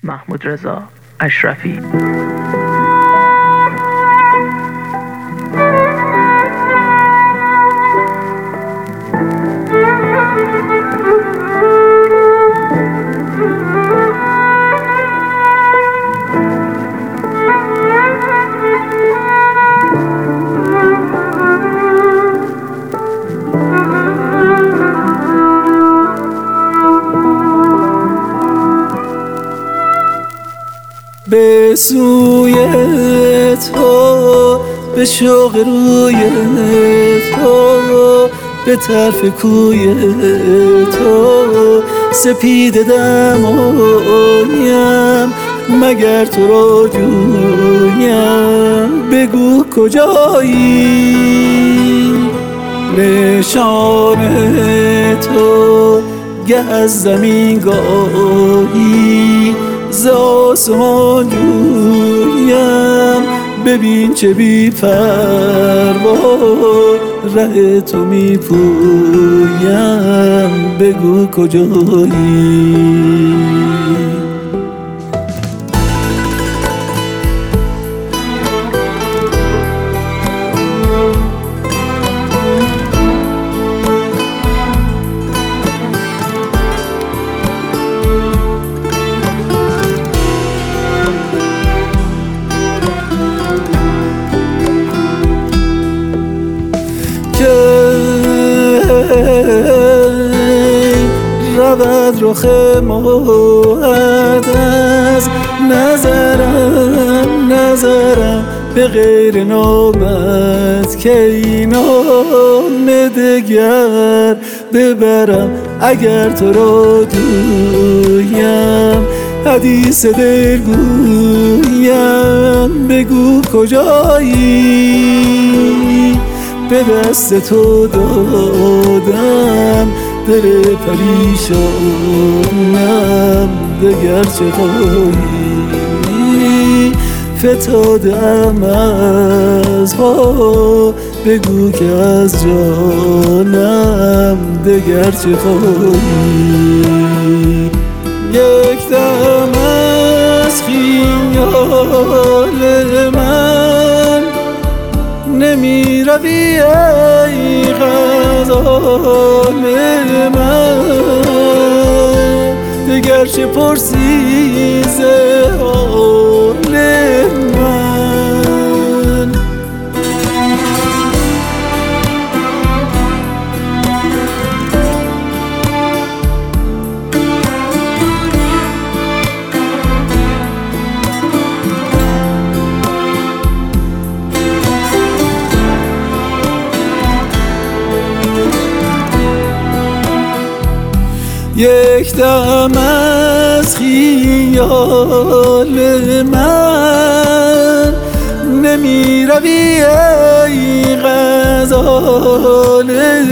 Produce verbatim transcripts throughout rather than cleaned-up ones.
محمود رضا اشرفی. به سوی تو، به شوق روی تو، به طرف کوی تو، سپید دمایم مگر تو را جویم. بگو کجایی نشان تو، گه از زمین گاهی ز آسمان جویم. ببین چه بی پروا ره تو می پویم. بگو کجایی. رود رخ ماهت از نظرم نظرم به غیر نامت که اینان دگر ببرم. اگر تو را جویم حدیث دل گویم. بگو کجایی به دست تو دادم دل پریشانم دگر چه خواهی. فتادم از پا بگو که از جانم دگر چه خواهی. یک دم از خیال من نمی روی ای غزال من. دگر چه پرسی ز حال من. یک دم از خیال من نمی روی ای غزال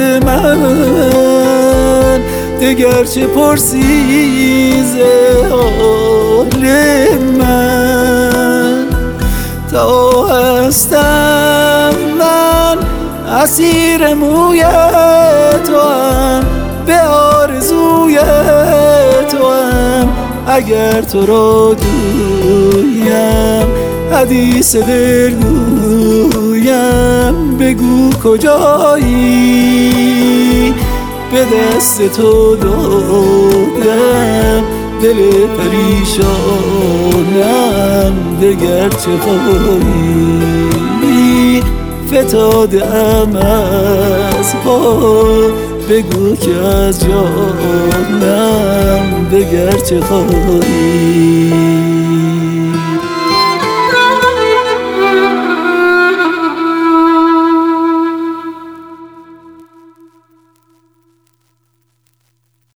من. دگر چه پرسی ز حال من. تا هستم من اسیر موی توام به آرزوی توام. اگر تو را دویم حدیث دل گویم. بگو کجایی به دست تو دادم دل پریشانم دگر چه خواهی. فتادم از پا بگو که از جانم دگر چه خواهی.